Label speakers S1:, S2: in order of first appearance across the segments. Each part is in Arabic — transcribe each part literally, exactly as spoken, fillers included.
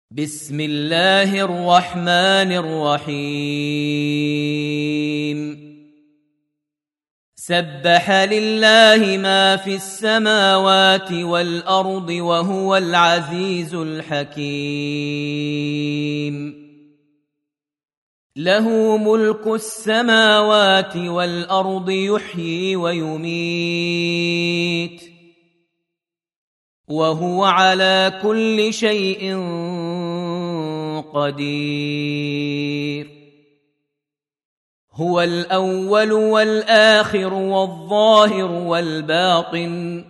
S1: بسم الله الرحمن الرحيم سبح لله ما في السماوات والأرض وهو العزيز الحكيم له ملك السماوات والأرض يحيي ويميت وهو على كل شيء قدير هو الأول والآخر والظاهر والباطن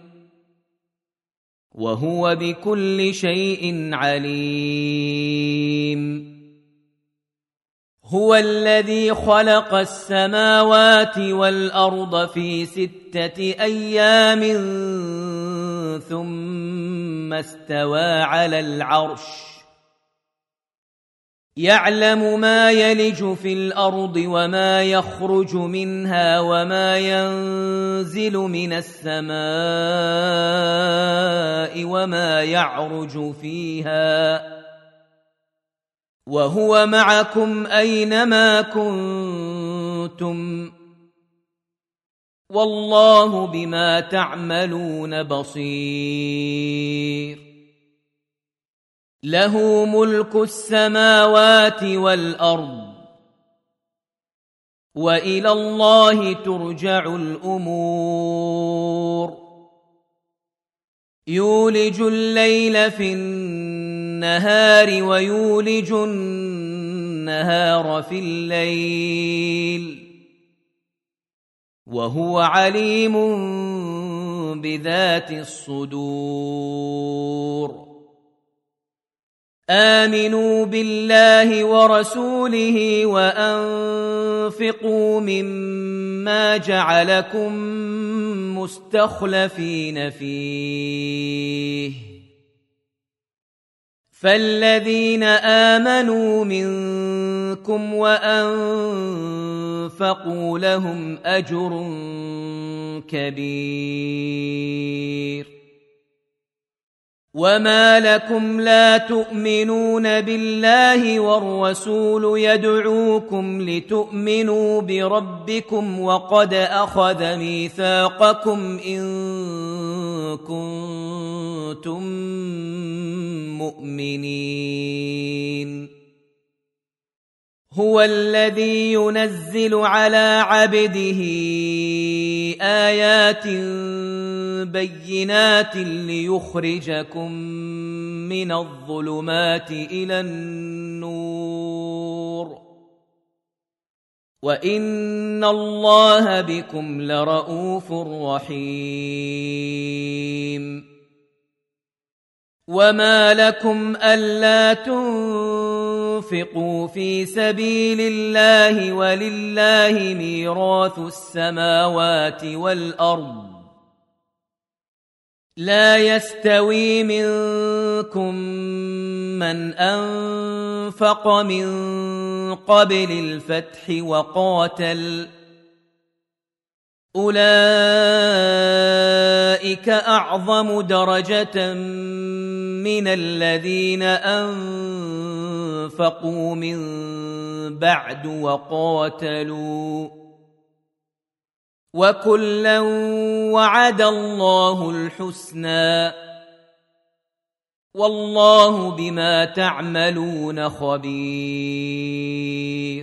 S1: وهو بكل شيء عليم هو الذي خلق السماوات والأرض في ستة أيام ثم استوى على العرش يعلم ما يلج في الأرض وما يخرج منها وما ينزل من السماء وما يعرج فيها وهو معكم أينما كنتم والله بما تعملون بصير له ملك السماوات والأرض وإلى الله ترجع الأمور يولج الليل في النهار ويولج النهار في الليل وهو عليم بذات الصدور آمنوا بالله ورسوله وأنفقوا مما جعلكم مستخلفين فيه فالذين آمنوا منكم وأنفقوا لهم أجر كبير وما لكم لا تؤمنون بالله والرسول يدعوكم لتؤمنوا بربكم وقد أخذ ميثاقكم إن كنتم مؤمنين هو الذي ينزل على عبده آيات بينات ليخرجكم من الظلمات إلى النور وإن الله بكم لرءوف رحيم وما لكم ألا تنفقوا في سبيل الله ولله ميراث السماوات والأرض لا يستوي منكم من أنفق من قبل الفتح وقاتل أولئك أعظم درجة من الذين أنفقوا من بعد وقاتلوا وكلا وعد الله الحسنى والله بما تعملون خبير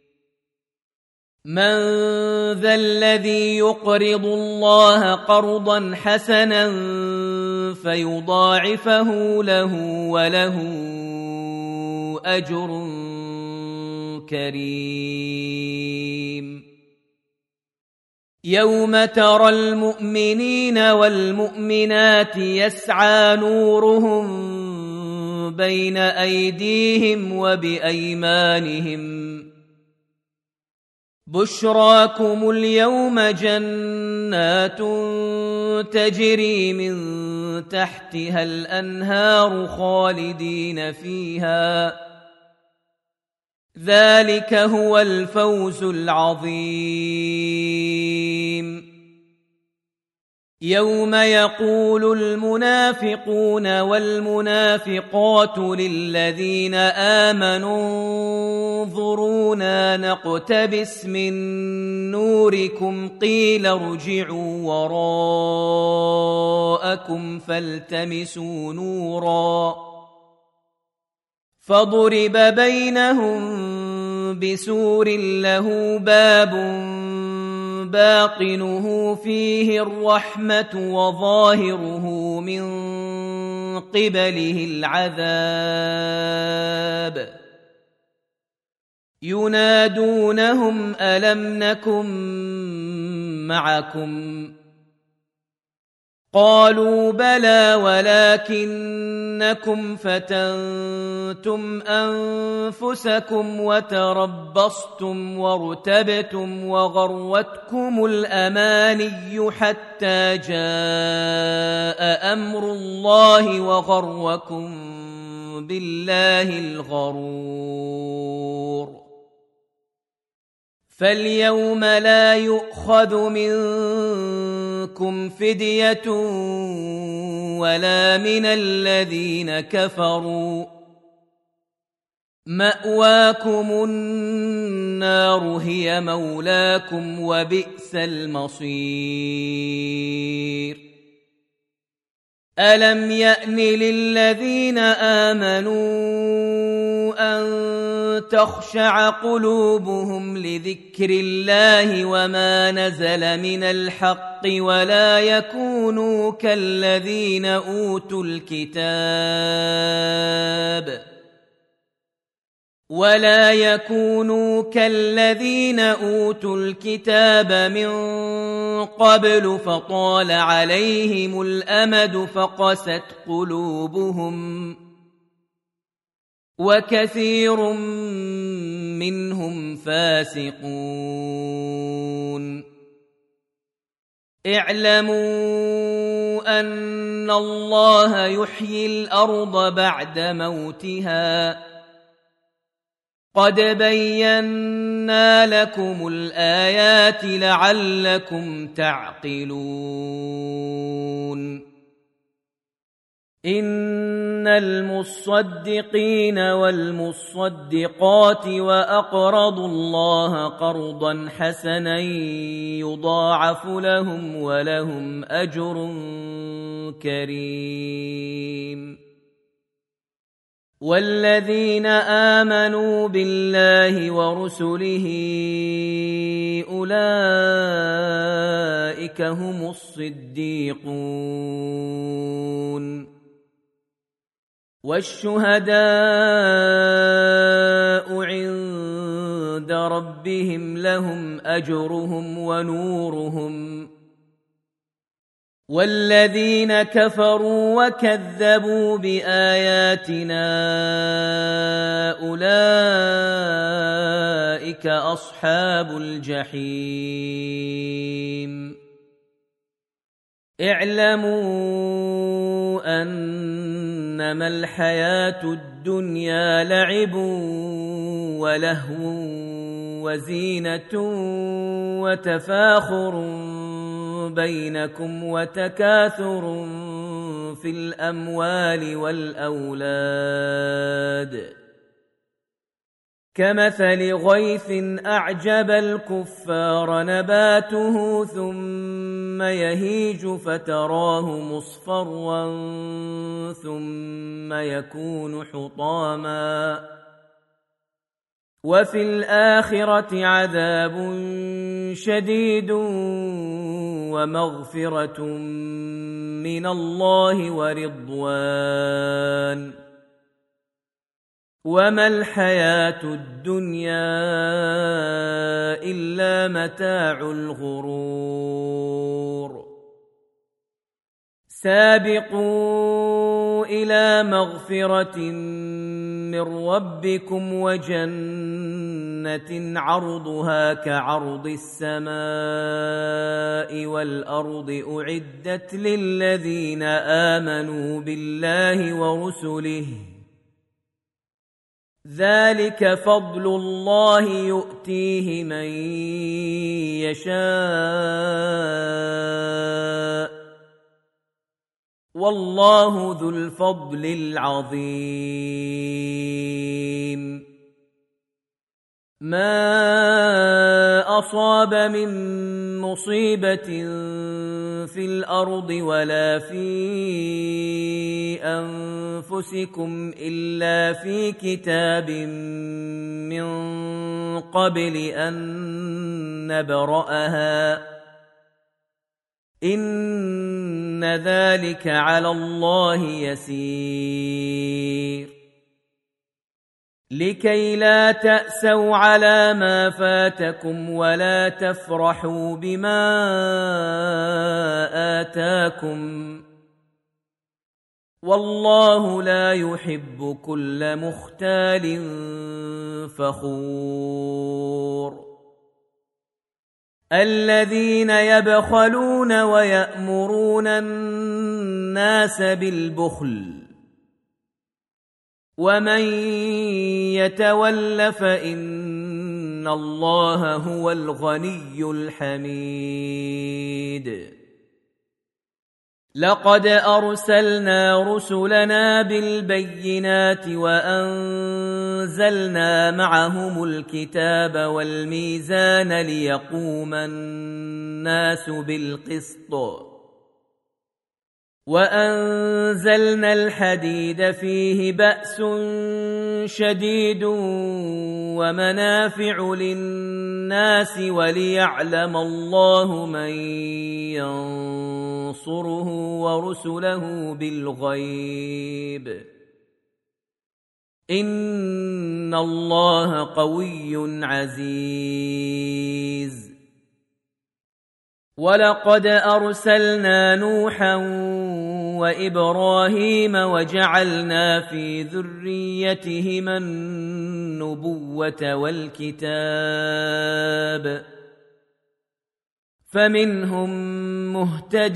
S1: من ذا الذي يقرض الله قرضا حسنا فيضاعفه له وله أجر كريم يوم ترى المؤمنين والمؤمنات يسعى نورهم بين أيديهم وبأيمانهم بشراكم اليوم جنات تجري من تحتها الأنهار خالدين فيها ذلك هو الفوز العظيم يوم يقول المنافقون والمنافقات للذين آمنوا انظرونا نقتبس من نوركم قيل ارجعوا وراءكم فالتمسوا نورا فضرب بينهم بسور له باب باطنه فيه الرحمة وظاهره من قبله العذاب ينادونهم ألم نكن معكم قالوا بلى ولكنكم فتنتم أنفسكم وتربصتم وارتبتم وغرتكم الأماني حتى جاء أمر الله وغركم بالله الغرور فاليوم لا يؤخذ منكم فدية ولا من الذين كفروا مأواكم النار هي مولاكم وبئس المصير ألم يأن للذين آمنوا أن تخشع قلوبهم لذكر الله وما نزل من الحق ولا يكونوا كالذين أوتوا الكتاب ولا يكونوا كالذين أوتوا الكتاب من قبل فطال عليهم الأمد فقست قلوبهم وكثير منهم فاسقون اعلموا أن الله يحيي الأرض بعد موتها قد بينا لكم الآيات لعلكم تعقلون إن المصدقين والمصدقات وأقرضوا الله قرضا حسنا يضاعف لهم ولهم أجر كريم والذين آمنوا بالله ورسله أولئك هم الصديقون والشهداء عند ربهم لهم أجرهم ونورهم والذين كفروا وكذبوا بآياتنا أولئك أصحاب الجحيم اعلموا أنما الحياة الدنيا لعب ولهو وزينة وتفاخر بينكم وتكاثر في الأموال والأولاد كمثل غيث أعجب الكفار نباته ثم يهيج فتراه مصفرا ثم يكون حطاما وفي الآخرة عذاب شديد ومغفرة من الله ورضوان وما الحياة الدنيا إلا متاع الغرور سابقوا إلى مغفرة من ربكم وجنة عرضها كعرض السماء والأرض أعدت للذين آمنوا بالله ورسله ذلك فضل الله يؤتيه من يشاء والله ذو الفضل العظيم. ما أصاب من مصيبة في الأرض ولا في أنفسكم إلا في كتاب من قبل أن نبرأها إن ذلك على الله يسير. لكي لا تأسوا على ما فاتكم ولا تفرحوا بما آتاكم والله لا يحب كل مختال فخور. الذين يبخلون ويأمرون الناس بالبخل ومن يتول فإن الله هو الغني الحميد. لقد أرسلنا رسلنا بالبينات وأنزلنا معهم الكتاب والميزان ليقوم الناس بالقسط وأنزلنا الحديد فيه بأس شديد ومنافع للناس وليعلم الله من ينصره ورسله بالغيب إن الله قوي عزيز. ولقد أرسلنا نوحا وإبراهيم وجعلنا في ذريتهما النبوة والكتاب فمنهم مهتد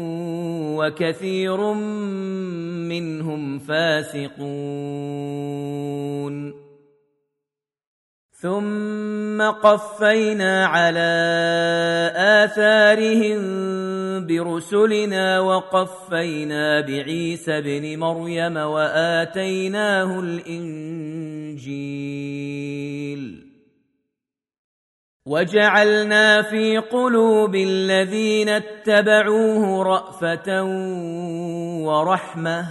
S1: وكثير منهم فاسقون. ثم قفينا على آثارهم برسلنا وقفينا بعيسى ابن مريم وآتيناه الإنجيل وجعلنا في قلوب الذين اتبعوه رأفة ورحمة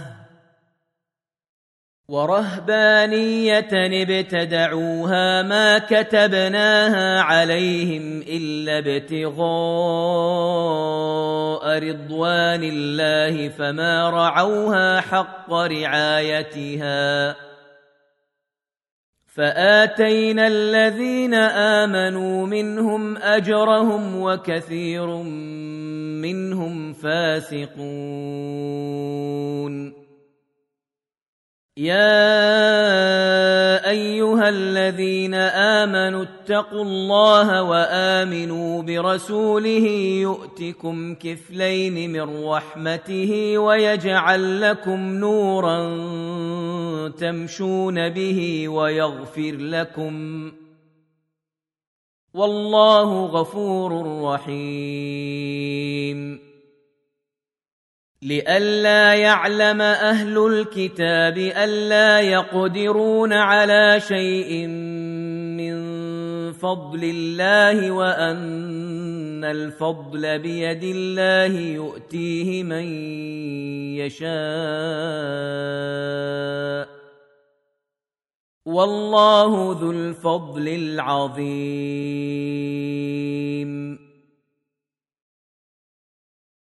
S1: ورهبانية ابتدعوها ما كتبناها عليهم إلا ابتغاء رضوان الله فما رعوها حق رعايتها فآتينا الذين آمنوا منهم أجرهم وكثير منهم فاسقون. يا أيها الذين آمنوا اتقوا الله وآمنوا برسوله يؤتكم كفلين من رحمته ويجعل لكم نورا تمشون به ويغفر لكم والله غفور رحيم. لئلا يعلم أهل الكتاب ألا يقدرون على شيء من فضل الله وأن الفضل بيد الله يؤتيه من يشاء والله ذو الفضل العظيم.